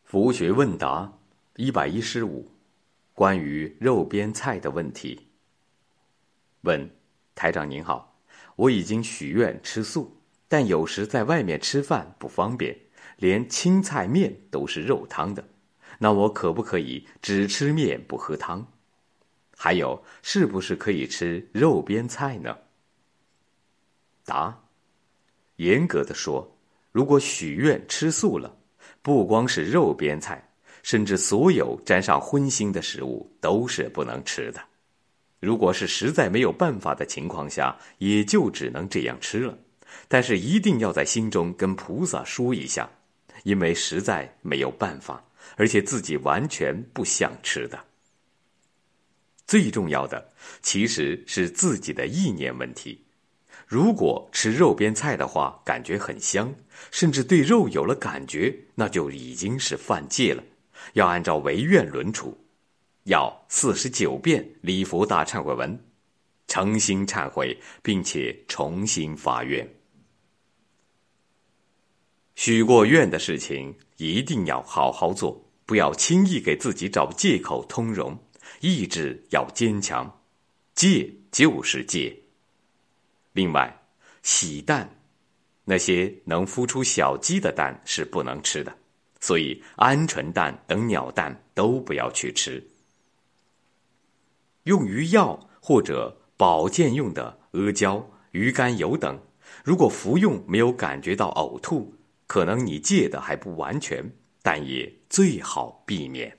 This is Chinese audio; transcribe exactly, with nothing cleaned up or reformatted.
佛学问答一百一十五，关于肉边菜的问题。问：台长您好，我已经许愿吃素，但有时在外面吃饭不方便，连青菜面都是肉汤的，那我可不可以只吃面不喝汤？还有，是不是可以吃肉边菜呢？答：严格的说，如果许愿吃素了，不光是肉边菜，甚至所有沾上荤腥的食物都是不能吃的。如果是实在没有办法的情况下，也就只能这样吃了。但是一定要在心中跟菩萨说一下，因为实在没有办法，而且自己完全不想吃的。最重要的其实是自己的意念问题。如果吃肉边菜的话，感觉很香，甚至对肉有了感觉，那就已经是犯戒了，要按照违愿论处，要四十九遍礼佛大忏悔文，诚心忏悔，并且重新发愿。许过愿的事情一定要好好做，不要轻易给自己找借口通融，意志要坚强，戒就是戒。另外，洗蛋，那些能孵出小鸡的蛋是不能吃的，所以鹌鹑蛋等鸟蛋都不要去吃。用于药或者保健用的阿胶、鱼肝油等，如果服用没有感觉到呕吐，可能你戒的还不完全，但也最好避免。